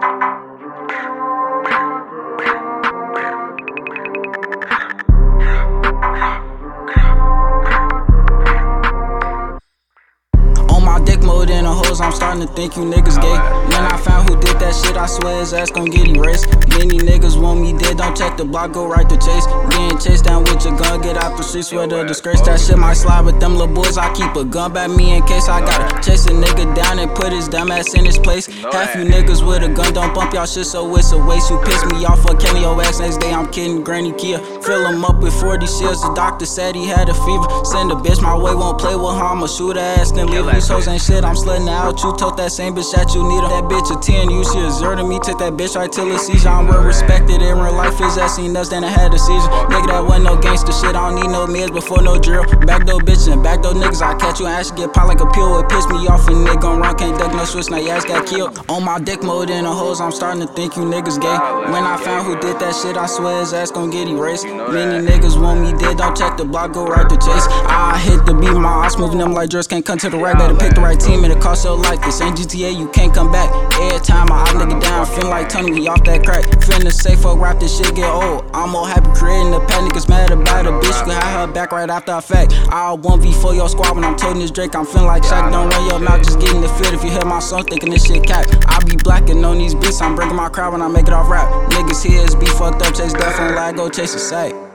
Dick mode in the hoes, I'm starting to think you niggas gay. When I found who did that shit, I swear his ass gon' get erased. Many niggas want me dead, don't check the block, go right to chase. Getting chased down with your gun, get out the streets with a disgrace. That shit might slide with them little boys, I keep a gun by me in case I gotta chase a nigga down and put his dumb ass in his place. Half you niggas with a gun don't bump y'all shit, so it's a waste. You piss me off, fuck Kenny your ass next day, I'm kidding, Granny Kia. Fill him up with 40 shells, the doctor said he had a fever. Send a bitch my way, won't play with her, I'ma shoot her ass, then leave. These hoes ain't shit, I'm slutting out. You told that same bitch that you need her. That bitch a 10, you she a 0 to me. Take that bitch right till a seizure. I'm well respected in real life. His ass seen us, then I had a seizure. Nigga, that wasn't no gangster shit. I don't need no meds before no drill. Backdoor bitch and backdoor niggas. I catch you and actually get popped like a pill. It piss me off and nigga gon' run. Can't duck no switch, now your ass got killed. On my dick mode in the hoes, I'm starting to think you niggas gay. When I found who did that shit, I swear his ass gon' get erased. Many niggas want me dead, don't check the block, go right to chase. I hit the beat, my eyes moving them like jerks. Can't come to the right, better pick the right team and it cost your life. This ain't GTA, you can't come back. Every time I eye nigga down, feeling like Tony, we off that crack. Finna say fuck rap, this shit get old. I'm more happy creating the pack, niggas mad about a bitch. You can have her back right after a fact. I'll 1v4 your squad when I'm toting this Drake. I'm feeling like Shaq, don't run your mouth, just get in the field. If you hear my song, thinking this shit cap. I be blacking on these beats, I'm breaking my crowd when I make it off rap. Niggas here is be fucked up, chase death on lag, go chase a sack.